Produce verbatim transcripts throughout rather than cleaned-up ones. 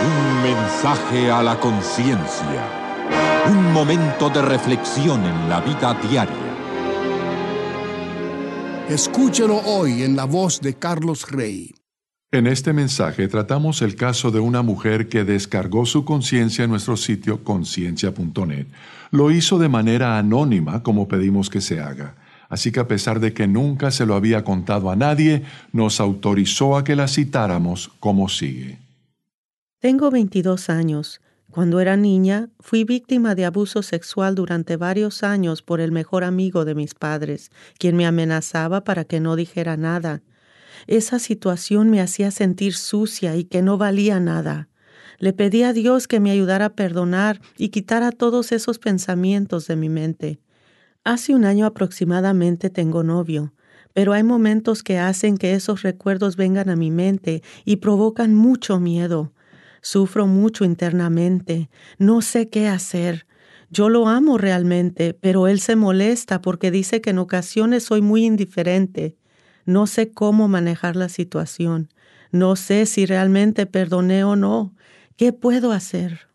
Un mensaje a la conciencia. Un momento de reflexión en la vida diaria. Escúchelo hoy en la voz de Carlos Rey. En este mensaje tratamos el caso de una mujer que descargó su conciencia en nuestro sitio conciencia punto net. Lo hizo de manera anónima, como pedimos que se haga. Así que a pesar de que nunca se lo había contado a nadie, nos autorizó a que la citáramos como sigue. Tengo veintidós años. Cuando era niña, fui víctima de abuso sexual durante varios años por el mejor amigo de mis padres, quien me amenazaba para que no dijera nada. Esa situación me hacía sentir sucia y que no valía nada. Le pedí a Dios que me ayudara a perdonar y quitara todos esos pensamientos de mi mente. Hace un año aproximadamente tengo novio, pero hay momentos que hacen que esos recuerdos vengan a mi mente y provocan mucho miedo. Sufro mucho internamente, no sé qué hacer. Yo lo amo realmente, pero él se molesta porque dice que en ocasiones soy muy indiferente. No sé cómo manejar la situación. No sé si realmente perdoné o no. ¿Qué puedo hacer?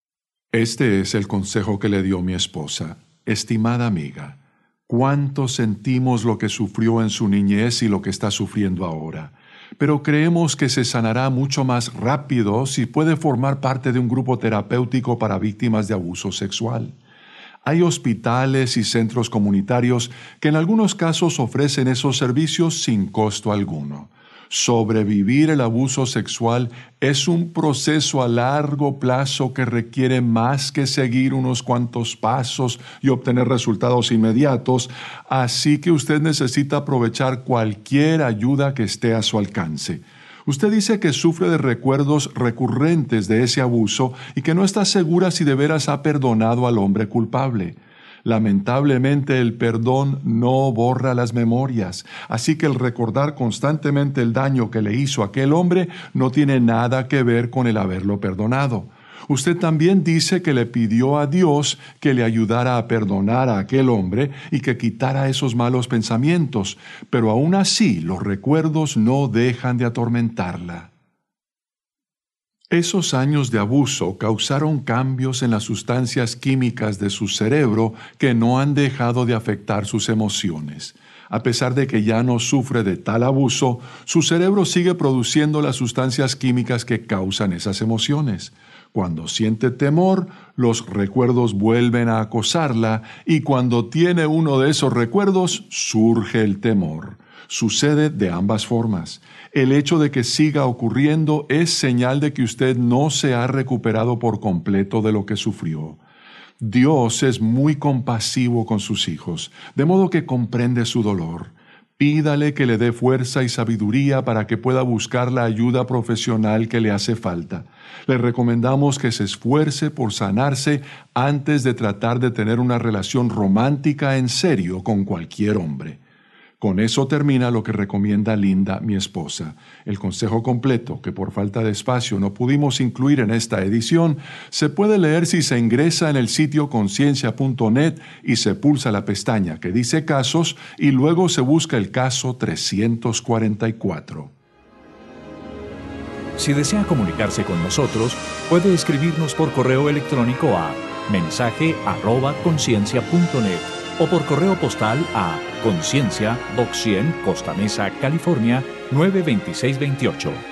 Este es el consejo que le dio mi esposa. Estimada amiga, cuánto sentimos lo que sufrió en su niñez y lo que está sufriendo ahora. Pero creemos que se sanará mucho más rápido si puede formar parte de un grupo terapéutico para víctimas de abuso sexual. Hay hospitales y centros comunitarios que en algunos casos ofrecen esos servicios sin costo alguno. Sobrevivir el abuso sexual es un proceso a largo plazo que requiere más que seguir unos cuantos pasos y obtener resultados inmediatos, así que usted necesita aprovechar cualquier ayuda que esté a su alcance. Usted dice que sufre de recuerdos recurrentes de ese abuso y que no está segura si de veras ha perdonado al hombre culpable. Lamentablemente, el perdón no borra las memorias, así que el recordar constantemente el daño que le hizo aquel hombre no tiene nada que ver con el haberlo perdonado. Usted también dice que le pidió a Dios que le ayudara a perdonar a aquel hombre y que quitara esos malos pensamientos, pero aún así los recuerdos no dejan de atormentarla. Esos años de abuso causaron cambios en las sustancias químicas de su cerebro que no han dejado de afectar sus emociones. A pesar de que ya no sufre de tal abuso, su cerebro sigue produciendo las sustancias químicas que causan esas emociones. Cuando siente temor, los recuerdos vuelven a acosarla y cuando tiene uno de esos recuerdos, surge el temor. Sucede de ambas formas. El hecho de que siga ocurriendo es señal de que usted no se ha recuperado por completo de lo que sufrió. Dios es muy compasivo con sus hijos, de modo que comprende su dolor. Pídale que le dé fuerza y sabiduría para que pueda buscar la ayuda profesional que le hace falta. Le recomendamos que se esfuerce por sanarse antes de tratar de tener una relación romántica en serio con cualquier hombre. Con eso termina lo que recomienda Linda, mi esposa. El consejo completo, que por falta de espacio no pudimos incluir en esta edición, se puede leer si se ingresa en el sitio conciencia punto net y se pulsa la pestaña que dice casos y luego se busca el caso trescientos cuarenta y cuatro. Si desea comunicarse con nosotros, puede escribirnos por correo electrónico a mensaje arroba conciencia punto net o por correo postal a Conciencia, Box cien, Costa Mesa, California, nueve dos seis dos ocho.